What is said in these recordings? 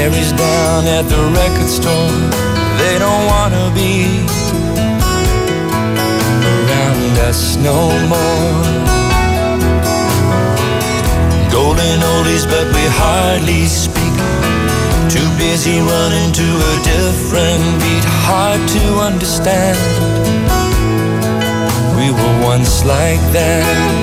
Mary's down at the record store. They don't wanna be around us no more. Golden oldies, but we hardly speak. Too busy running to a different beat. Hard to understand. We were once like that.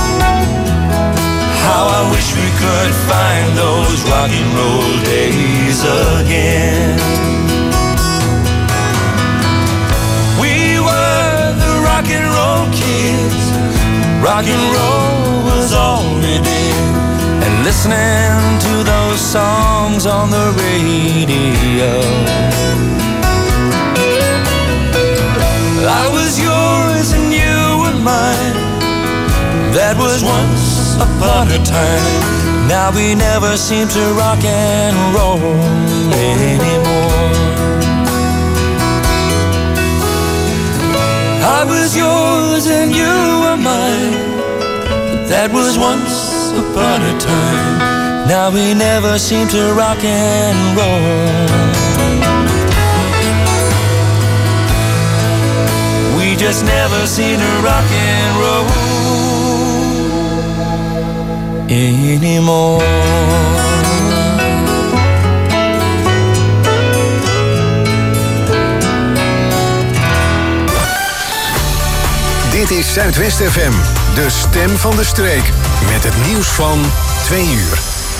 How I wish we could find those rock and roll days again. We were the rock and roll kids. Rock and roll was all we did. And listening to those songs on the radio. I was yours and you were mine. That was once upon a time. Now we never seem to rock and roll anymore. I was yours and you were mine. That was once upon a time. Now we never seem to rock and roll. We just never seem to rock and roll anymore. Dit is Zuidwest FM, de stem van de streek. Met het nieuws van 2 uur.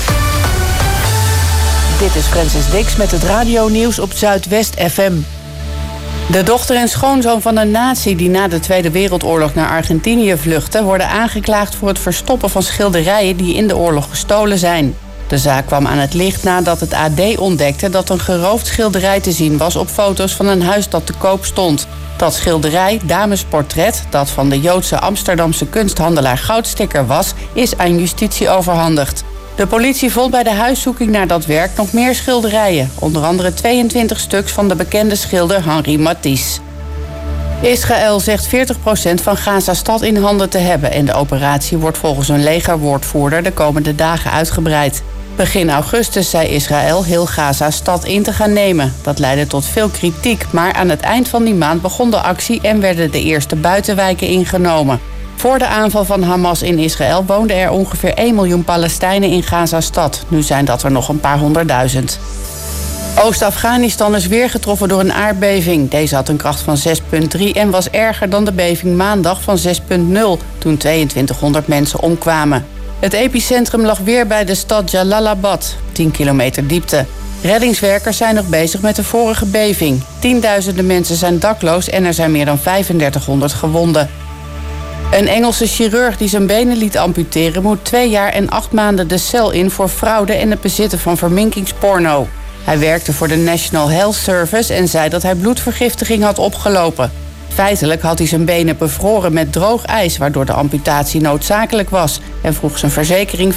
Dit is Francis Dix met het radionieuws op Zuidwest FM. De dochter en schoonzoon van een nazi die na de Tweede Wereldoorlog naar Argentinië vluchtte, worden aangeklaagd voor het verstoppen van schilderijen die in de oorlog gestolen zijn. De zaak kwam aan het licht nadat het AD ontdekte dat een geroofd schilderij te zien was op foto's van een huis dat te koop stond. Dat schilderij, Damesportret, dat van de Joodse Amsterdamse kunsthandelaar Goudsticker was, is aan justitie overhandigd. De politie vond bij de huiszoeking naar dat werk nog meer schilderijen, onder andere 22 stuks van de bekende schilder Henri Matisse. Israël zegt 40% van Gaza-stad in handen te hebben en de operatie wordt volgens een legerwoordvoerder de komende dagen uitgebreid. Begin augustus zei Israël heel Gaza-stad in te gaan nemen. Dat leidde tot veel kritiek, maar aan het eind van die maand begon de actie en werden de eerste buitenwijken ingenomen. Voor de aanval van Hamas in Israël woonden er ongeveer 1 miljoen Palestijnen in Gaza-stad. Nu zijn dat er nog een paar 100.000. Oost-Afghanistan is weer getroffen door een aardbeving. Deze had een kracht van 6,3 en was erger dan de beving maandag van 6,0... toen 2200 mensen omkwamen. Het epicentrum lag weer bij de stad Jalalabad, 10 kilometer diepte. Reddingswerkers zijn nog bezig met de vorige beving. Tienduizenden mensen zijn dakloos en er zijn meer dan 3500 gewonden. Een Engelse chirurg die zijn benen liet amputeren moet 2 jaar en 8 maanden de cel in voor fraude en het bezitten van verminkingsporno. Hij werkte voor de National Health Service en zei dat hij bloedvergiftiging had opgelopen. Feitelijk had hij zijn benen bevroren met droog ijs, waardoor de amputatie noodzakelijk was, en vroeg zijn verzekering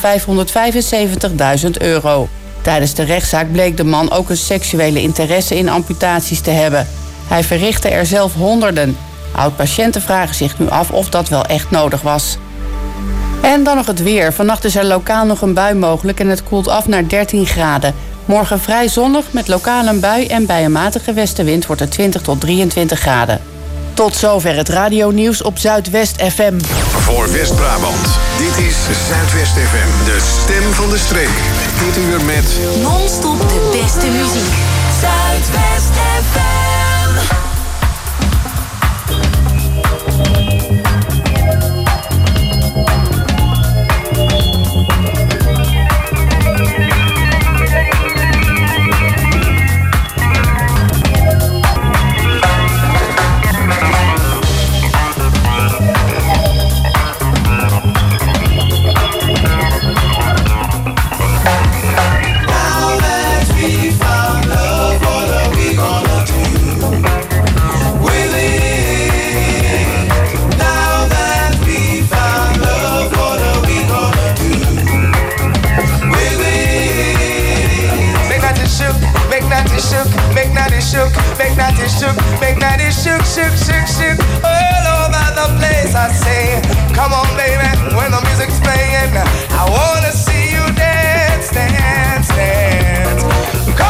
€575.000. Tijdens de rechtszaak bleek de man ook een seksuele interesse in amputaties te hebben. Hij verrichtte er zelf honderden. Oud-patiënten vragen zich nu af of dat wel echt nodig was. En dan nog het weer. Vannacht is er lokaal nog een bui mogelijk en het koelt af naar 13 graden. Morgen vrij zonnig met lokaal een bui en bij een matige westenwind wordt het 20 tot 23 graden. Tot zover het radionieuws op Zuidwest FM. Voor West-Brabant, dit is Zuidwest FM, de stem van de streek. Dit uur met non-stop de beste muziek. Zuidwest FM. Make that it shook, shook, shook, shook all over the place. I say, come on, baby, when the music's playing, I wanna see you dance, dance, dance.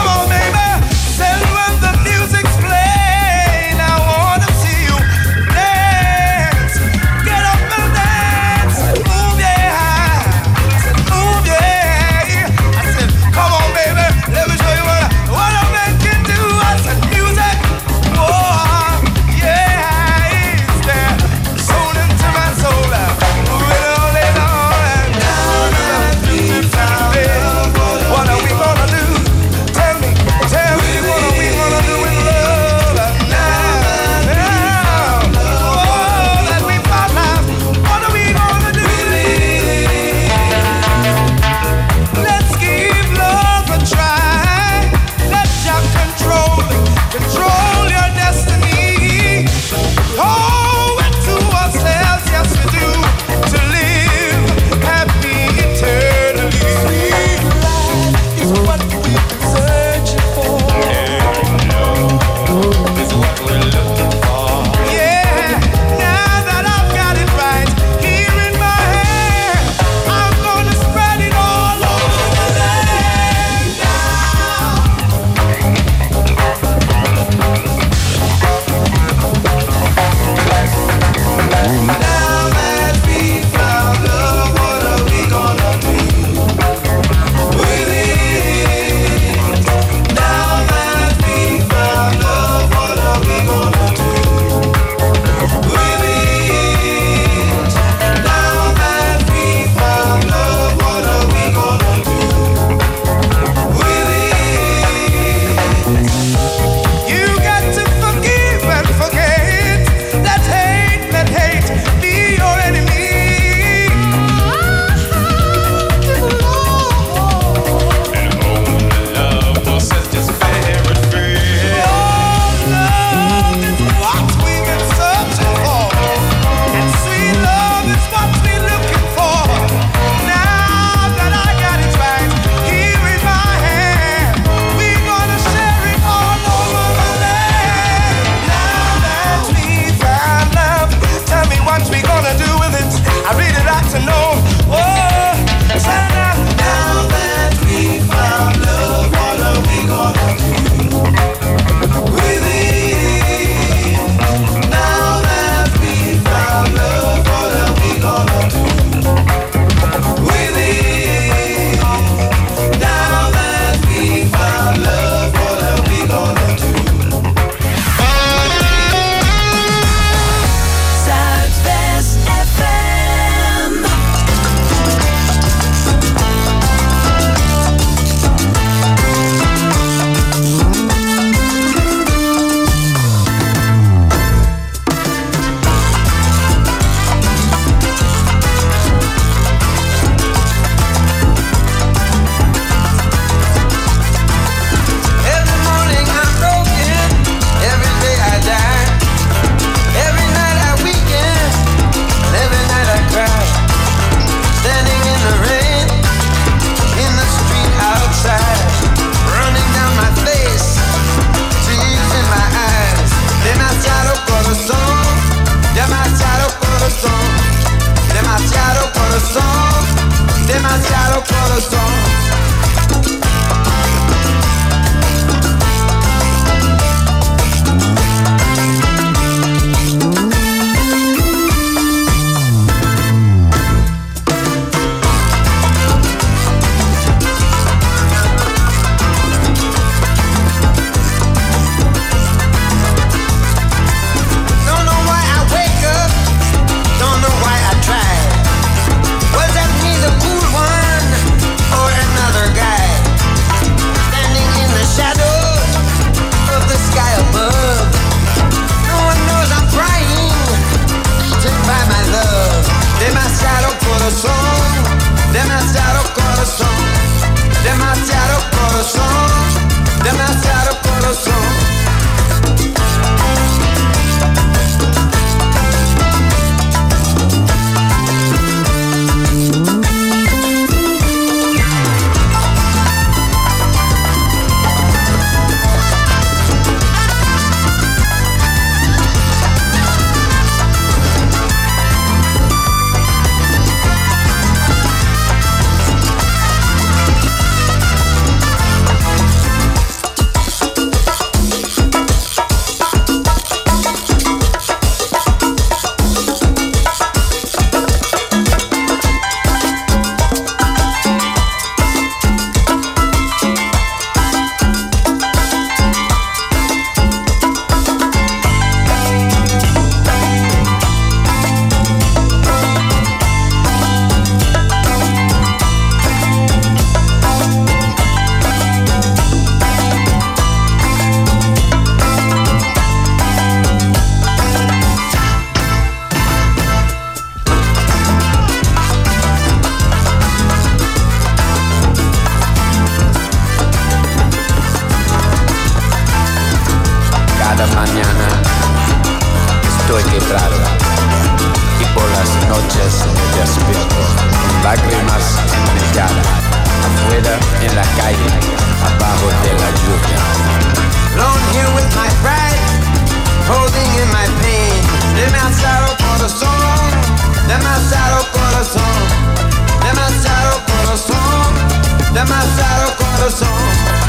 Esta mañana estoy quebrado y por las noches me despierto con lágrimas en mi cara, afuera en la calle, abajo de la lluvia. Alone here with my pride, holding in my pain. Demasiado corazón, demasiado corazón, demasiado corazón, demasiado corazón.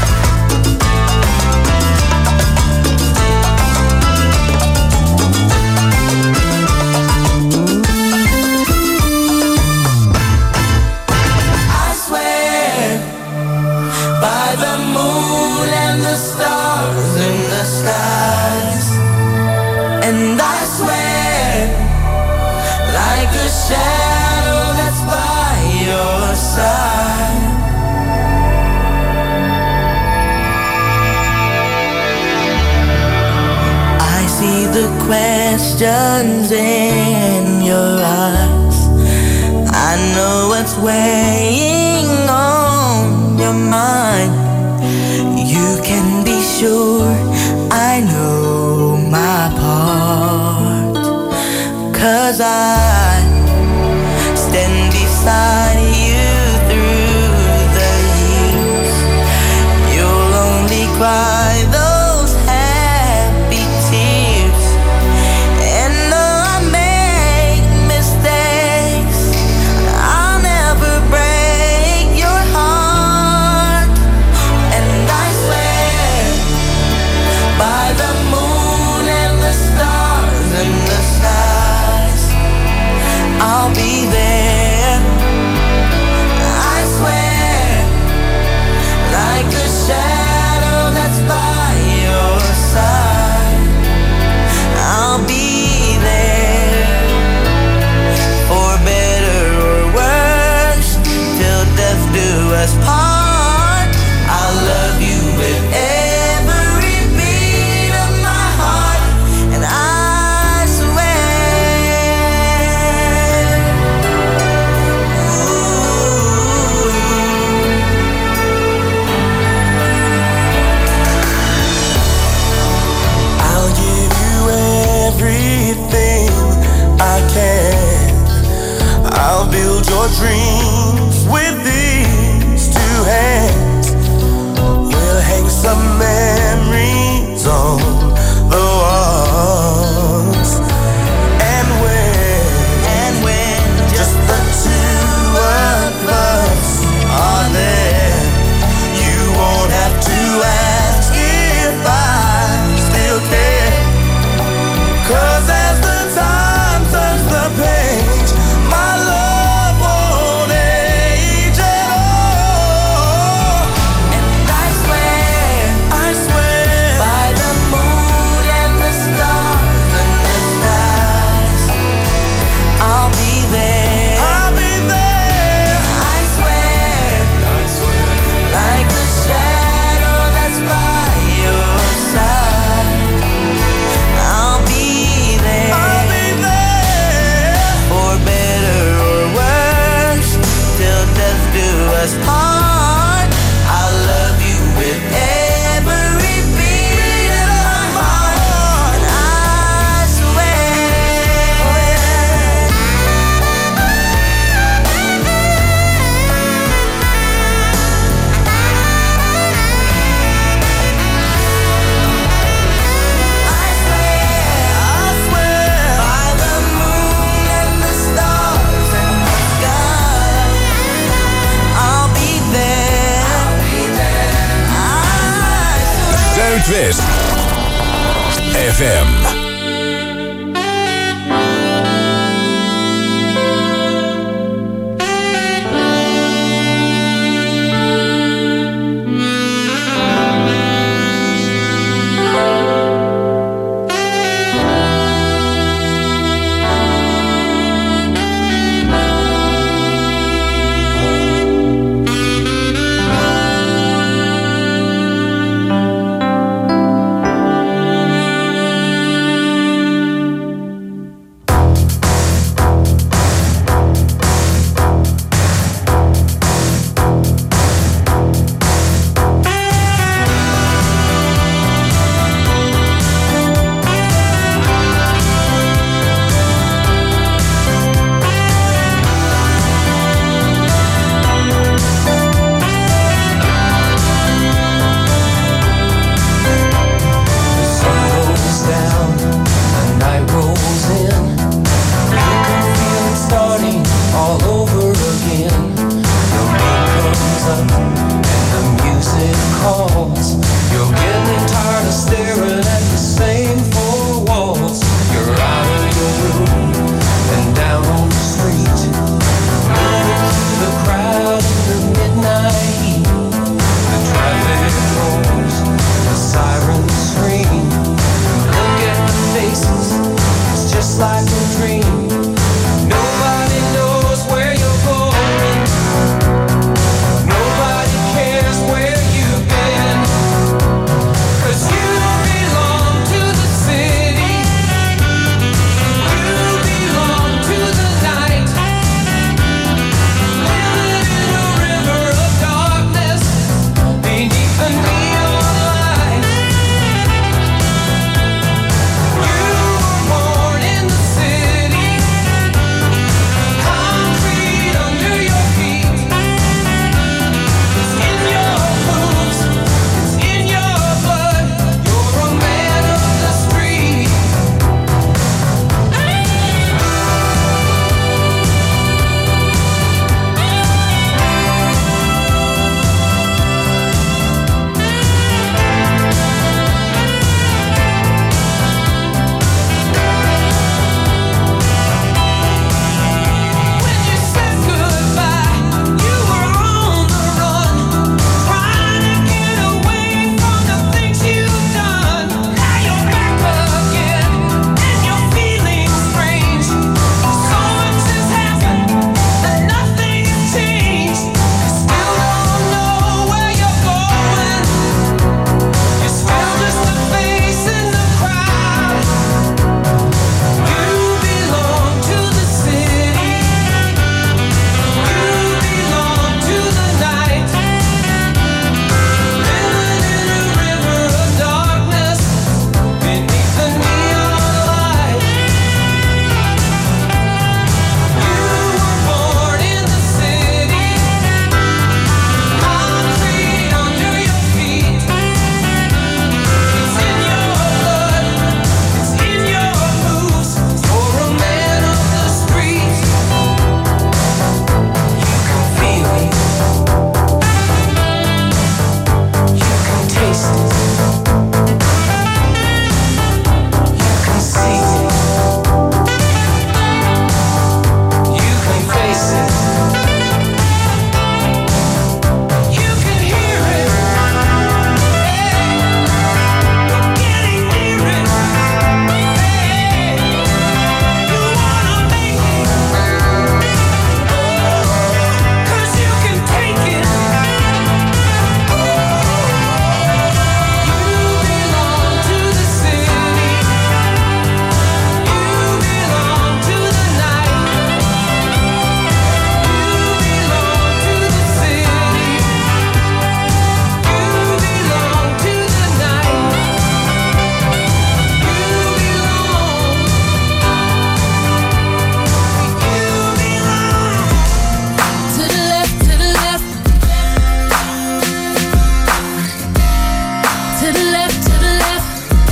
Shadow that's by your side. I see the questions in your eyes. I know what's weighing on your mind. You can be sure I know my part, 'cause I stand beside you through the years. You'll only cry those happy tears. And though I make mistakes, I'll never break your heart. And I swear by the moon and the stars and the skies, I'll be there. I swear, like the shadow that's by your side, I'll be there. For better or worse, till death do us part. I'll love you with every beat of my heart. And I swear, I'll give you everything I can. I'll build your dreams with these two hands. We'll hang some memories on the walls. And when just the two of us are there, you won't have to ask if I still care. 'Cause as the time turns the page, my love won't age at all. And I swear by the moon and the stars and the skies, I'll be there. I'll be there. I swear, like the shadow that's by your side, I'll be there. I'll be there. For better or worse, till death do us part. I'll love you with every beat of my heart. And I swear. I swear by the moon and the stars and the sky, I'll be there. I swear. Zuidwest FM. You're getting tired of staring at the same four walls. You're out of your room and down on the street, moving through the crowd in the midnight heat. The traffic roars, the sirens scream. Look at the faces, it's just like a dream. Nobody knows where you're going. Nobody cares where you've been. 'Cause you belong to the city. You belong to the night. Living in a river of darkness beneath the neon lights. You were born in the city. Concrete under your feet. It's in your moves, it's in your blood. You're a man of the street. When you said goodbye, you were on the run, trying to get away from the things you've done. Now you're back again, and you're feeling strange. So much has happened, and nothing has changed. You still don't know where you're going. You're still just a face in the crowd. You belong to the city. You belong to the night. Living in a river of darkness beneath the neon light. You were born in the city. Concrete under your feet. It's in your blood. It's in your moves. You're a man of the streets. You can feel it. You can taste it. You can see it. You can face it. You can hear it. Hey, you're getting near it. Hey, you wanna make it. 'Cause you can take it. You belong to the city. You belong to the night. You belong to the city. You belong to the night. You belong. To the left, to the left. To the left, to the left.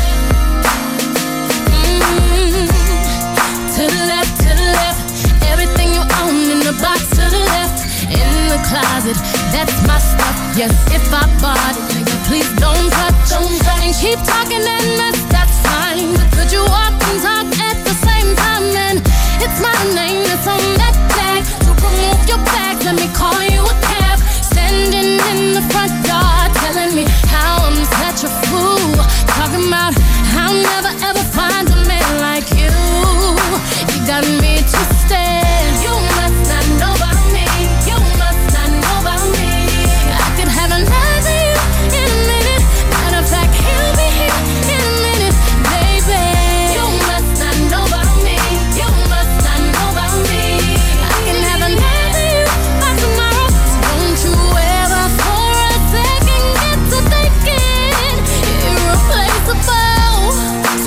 To the left, to the left. Everything you own in the box to the left. In the closet, that's my stuff. Yes, if I bought it, nigga, please don't touch. And keep talking that mess, that's fine. But could you walk and talk at the same time? And it's my name that's on that tag. So remove your bags, let me call you a cab. Standing in the front yard, telling me how I'm such a fool. Talking about how I'll never ever find a man like you. You got me twisted. You must not know about me. You must not know about me. I could have another you in a minute. Matter of fact, he'll be here in a minute, baby. You must not know about me. You must not know about me. I can have another you by tomorrow. So don't you ever for a second get to thinking irreplaceable.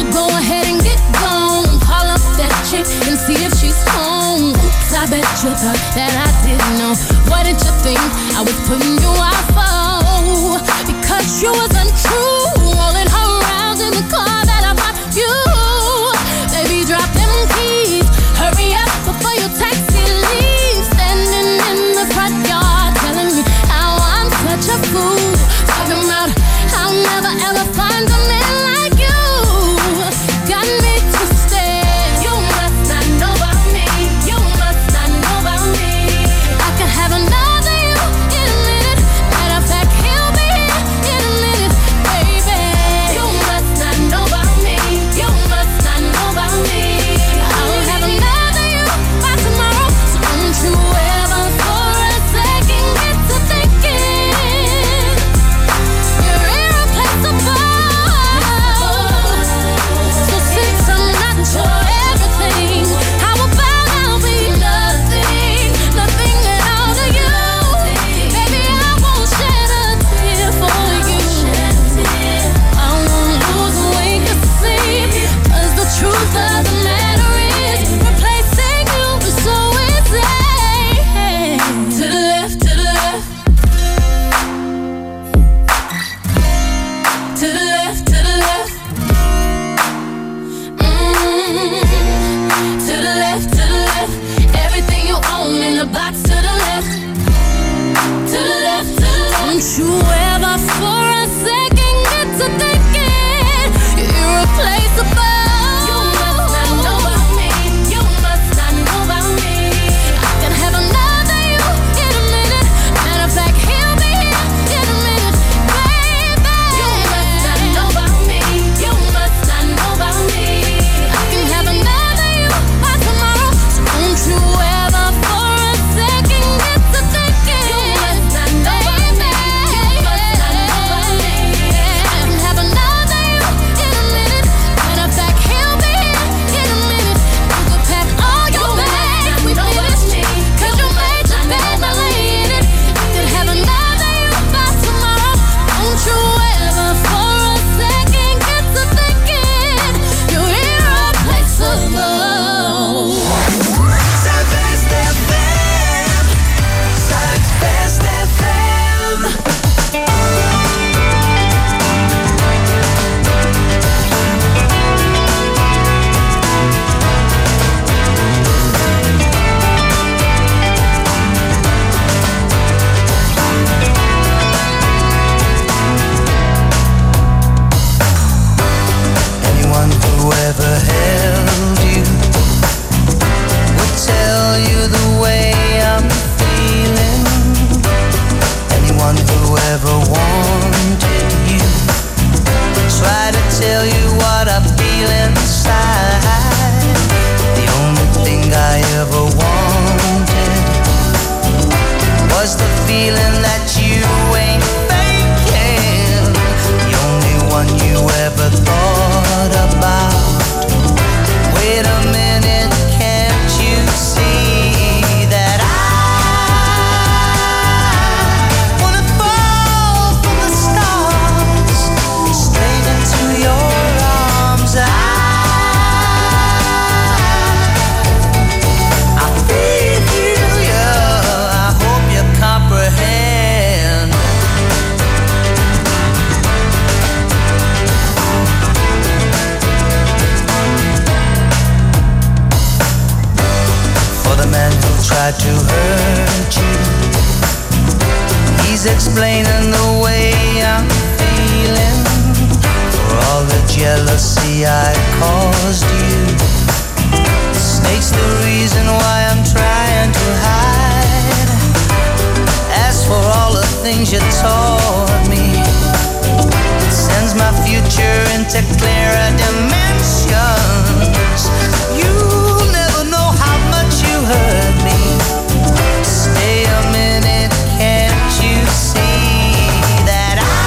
tried to hurt you. He's explaining the way I'm feeling for all the jealousy I caused you. The snake's the reason why I'm trying to hide. As for all the things you taught me, it sends my future into clearer dimensions. You never know how much you hurt me. Stay a minute, can't you see that I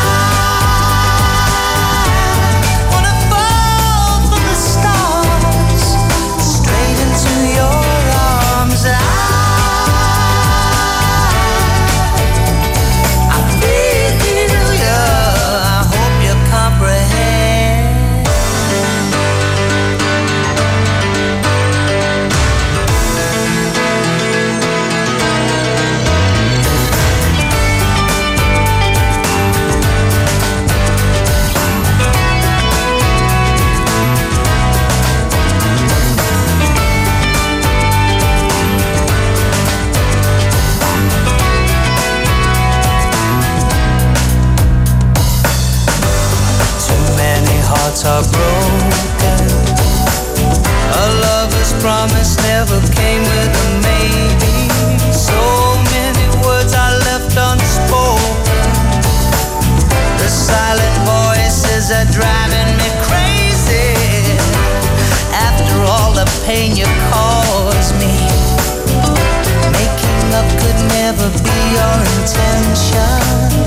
wanna fall from the stars straight into your arms? I feel you, I hope you comprehend. Hearts are broken. A lover's promise never came with a maybe. So many words are left unspoken. The silent voices are driving me crazy. After all the pain you caused me, making up could never be your intention.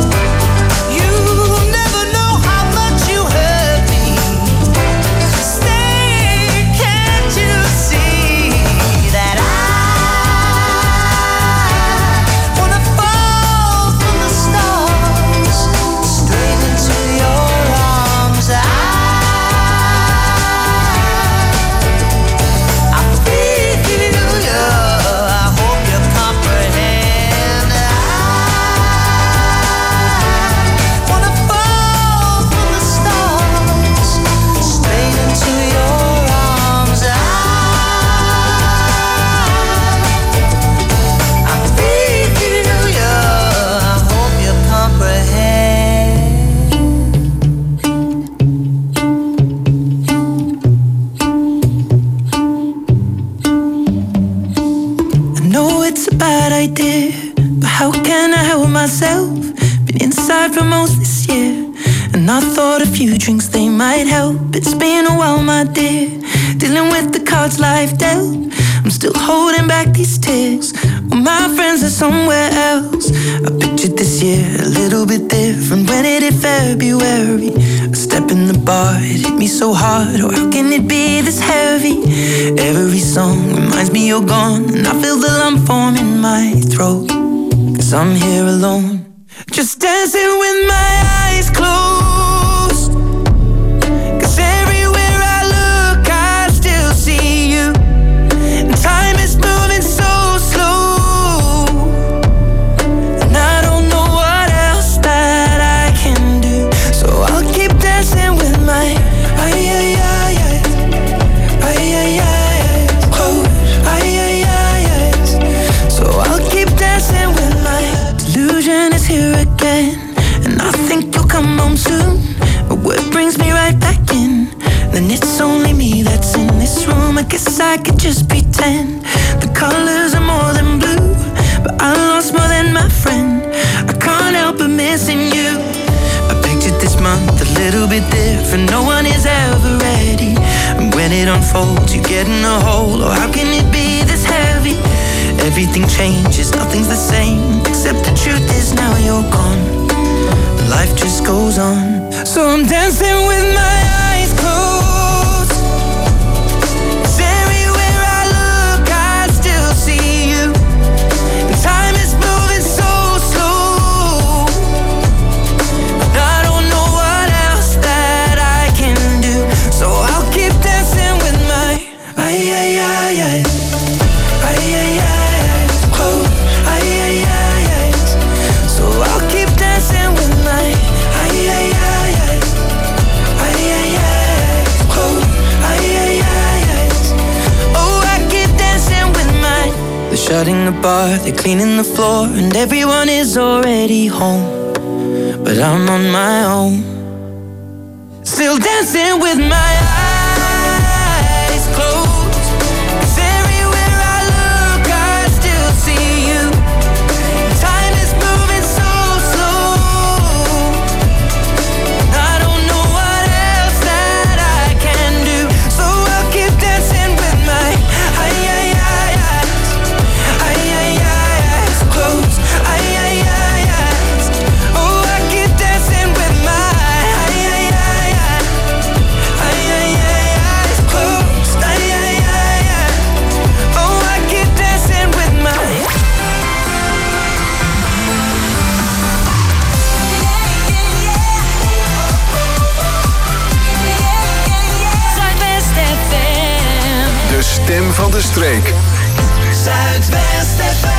For most this year, and I thought a few drinks they might help. It's been a while, my dear, dealing with the cards life dealt. I'm still holding back these tears when my friends are somewhere else. I pictured this year a little bit different. When it hit February, a step in the bar, it hit me so hard. Oh, how can it be this heavy? Every song reminds me you're gone, and I feel the lump form in my throat, 'cause I'm here alone, just dancing with my eyes closed. 'Cause everywhere I look, I still see you. And time is moving so slow, and I don't know what else that I can do. So I'll keep dancing with my closed. So I'll keep dancing with my delusion is here again, and I think you'll come home soon. But what brings me right back in? Then it's only me that's in this room. I guess I could just pretend the colors are more than blue, but I lost more than my friend. I can't help but missing you. I pictured this month a little bit different. No one is ever ready, and when it unfolds, you get in a hole. Oh, how can it be this heavy? Everything changes, nothing's the same, except the truth is now you're gone. Life just goes on, so I'm dancing with my eyes closed. 'Cause everywhere I look, I still see you. And time is moving so slow, and I don't know what else that I can do. So I'll keep dancing with my So I'll keep dancing with my a bar, they're cleaning the floor, and everyone is already home. But I'm on my own, still dancing with my eyes closed. 'Cause everywhere I look, I still see you. Time is moving so slow. I don't know what else that I can do, so I'll keep dancing with my eyes closed. Oh, I keep dancing with my eyes closed. Oh, I keep dancing with my. Zuidwest FM. De stem van de streek. Zuidwest FM.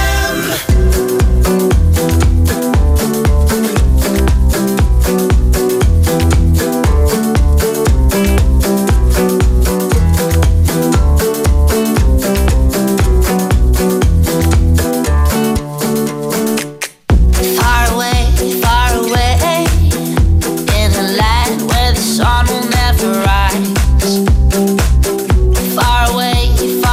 Far away, in a land where the sun will never rise. Far away,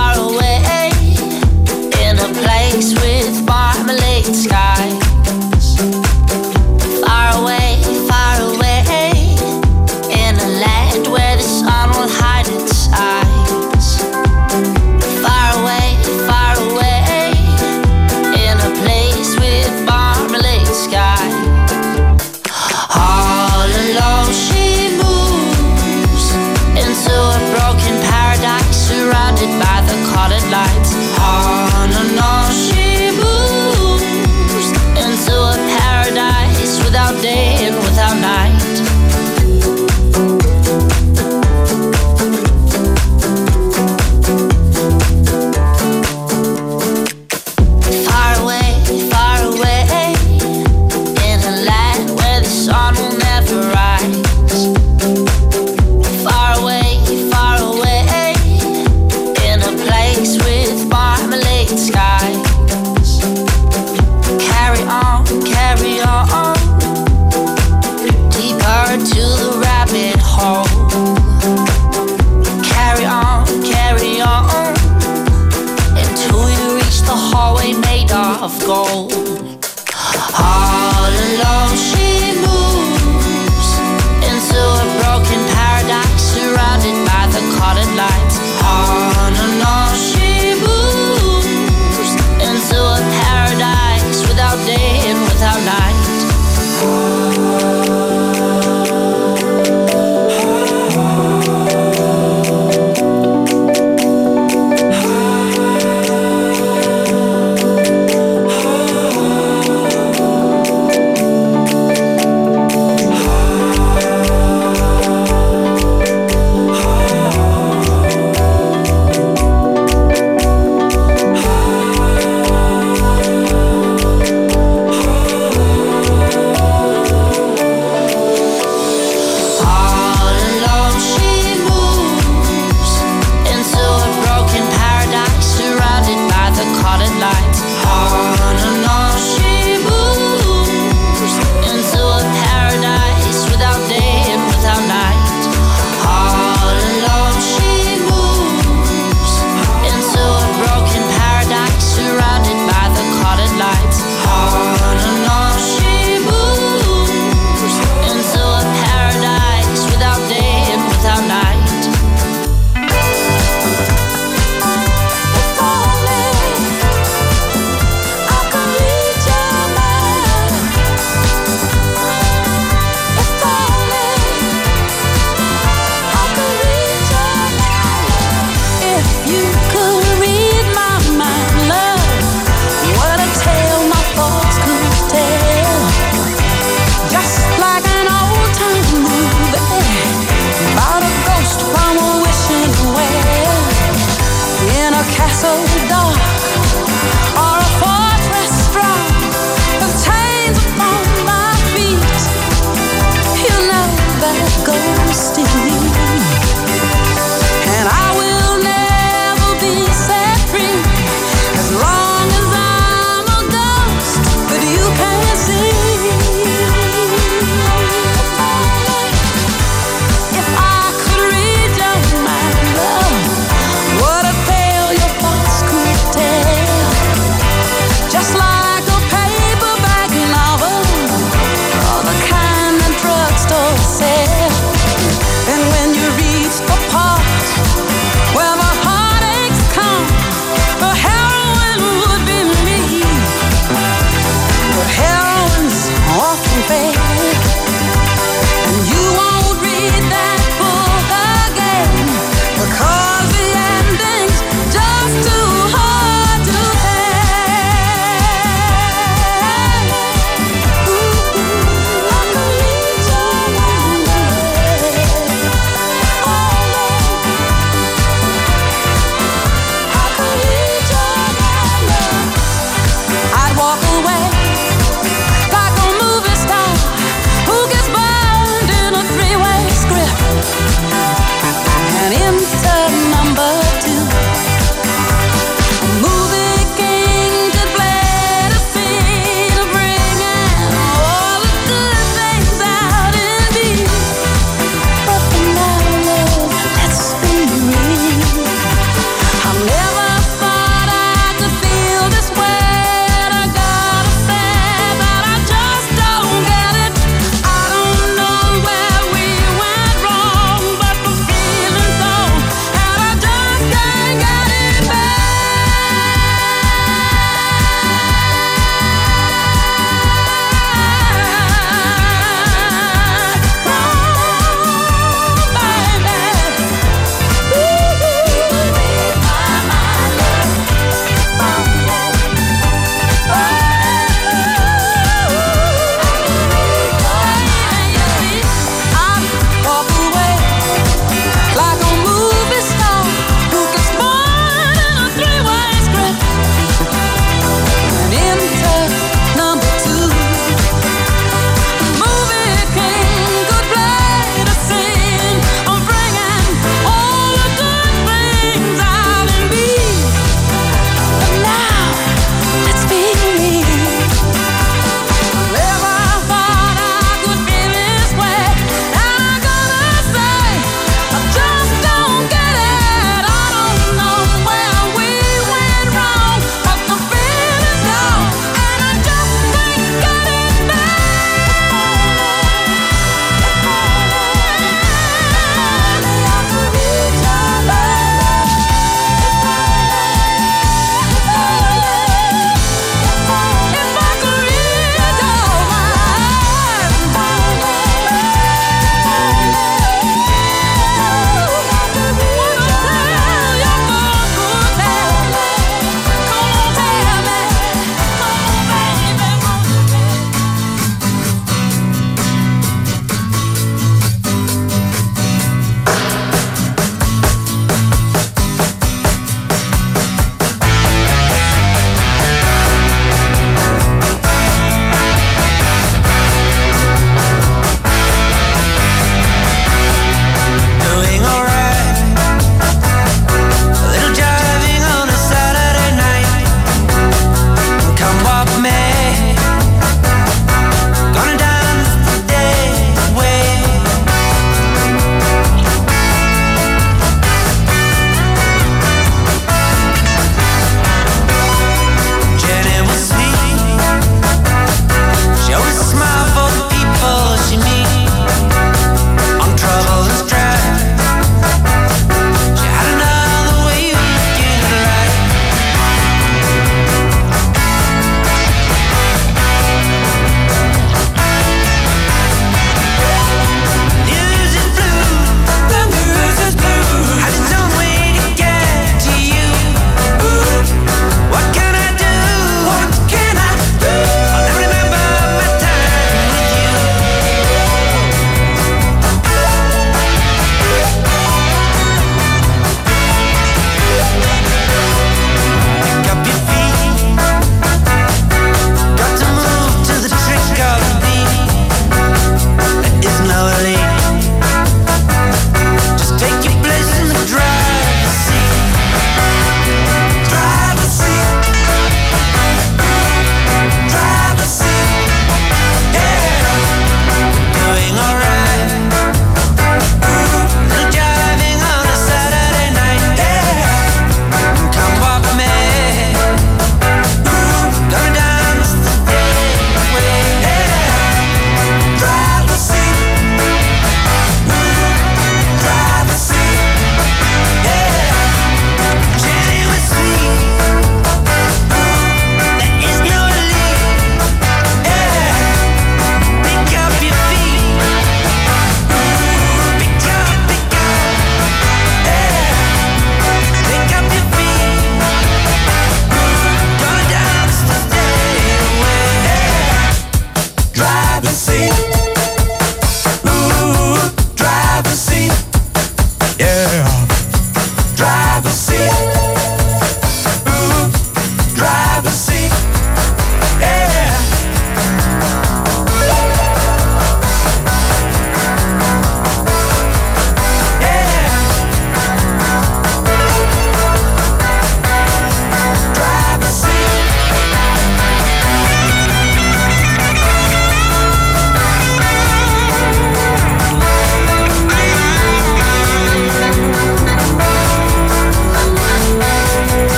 in a place with marmalade skies. Far away, in a land where the sun will hide its eyes. Far away, in a place with marmalade skies. All alone she moves,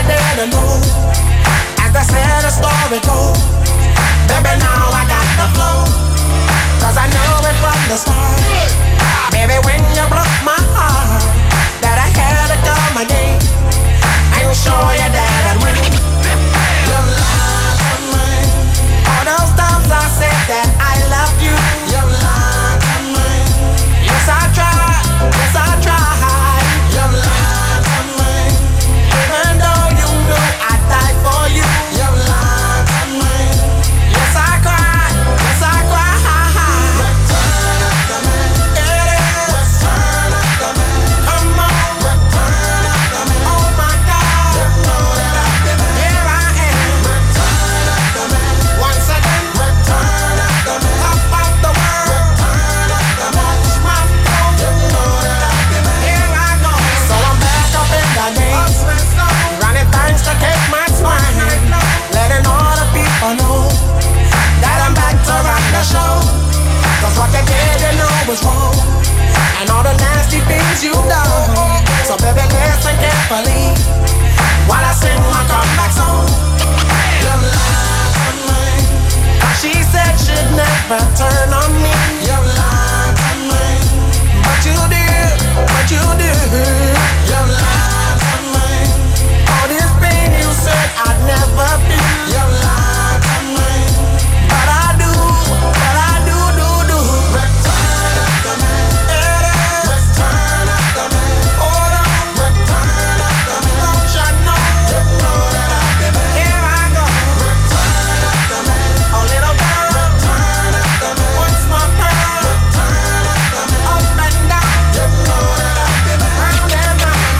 didn't know. As they said the story goes, baby, now I got the flow. Cause I knew it from the start. Baby, when you broke my heart, that I had to come again and show you that I'd win. Your love of mine. All those times I said that I love you. Your love of mine. Yes, I tried. Yes, I tried. Your love of mine. Even though you know I died for you. Your love of mine. Yes, I cried. Yes, I cried. Return of the man. It is. Return of the man. Come on. Return of the man. Oh my God. You know that I've been there. Here I am. Return of the man. Once again. Return of the man. Top of the world. Return of the man. Watch my phone. You know that I've been there. Here I go. So I'm back up in the game. Running things to take my swing. Letting all the people know that I'm back to rock the show. Cause what they did, you know was wrong. And all the nasty things you've done. So baby, listen carefully while I sing my comeback song. Your love of mine. She said she'd never turn on me. Your love of mine. But you did, but you did. Your love of mine. All this pain you said I'd never feel. Your love of mine. But I do, do. Return of the man. It is. Return of the man. Hold on. Return of the man. Don't you know? You know that I've been there. Here I go. Return of the man. A little girl. Return of the man. What's my pearl? Return of the man. Up and down. You know that I've been there. Round and round.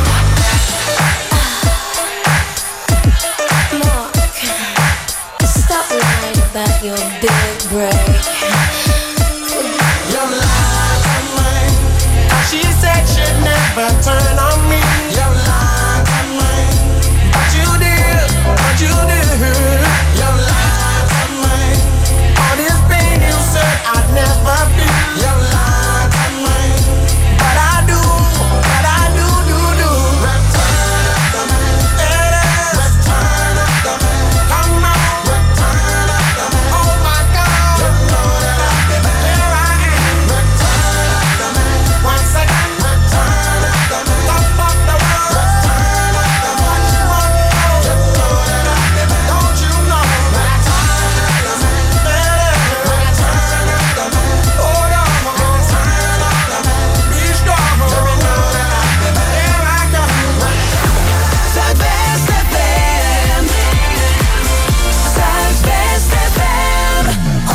Mark, stop lying about your big break. Your love of mine. She said she'd never turn on me. Your love of mine. But you did, but you did. Your love of mine. All this pain you said I'd never feel. Your love of mine. But I do, do. Return of the man. It is. Return of the man. Come on. Return of the man. Oh my God. You know that I've been there. Here I am. Return of the man. Once again. Return of the man. Top of the world. Return of the man. You know that I've been there. Don't you know? Return of the man. It is. Return of the man. Hold on. Return of the man. Be strong. You know that I've been there. Here I go. Zuidwest FM. Zuidwest FM.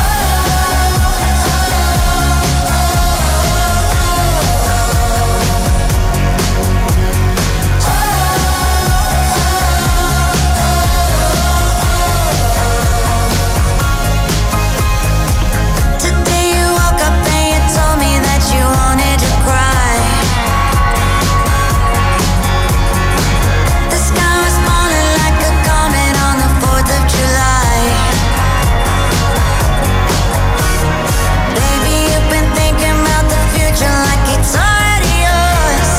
Today you woke up and you told me that you wanted to cry. The sky was falling like a comet on the 4th of July. Baby, you've been thinking about the future like it's already yours.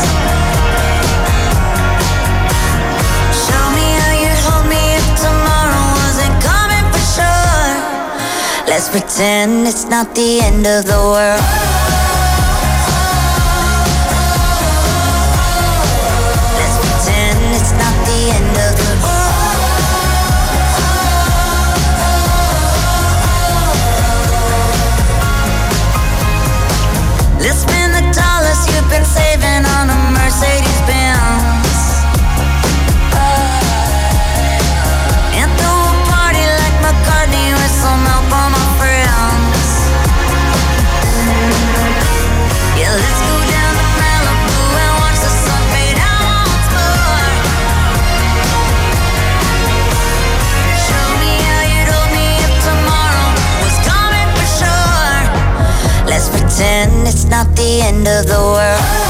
Show me how you'd hold me if tomorrow wasn't coming for sure. Let's pretend it's not the end of the world. Let's pretend it's not the end of the world. Let's spend the dollars you've been saving on a Mercedes-Benz. And throw a party like McCartney with some help on my friends. Yeah, let's go down to Malibu and watch the sun fade out once more. Show me how you'd hold me if tomorrow was coming for sure. Let's pretend it's not the end of the world.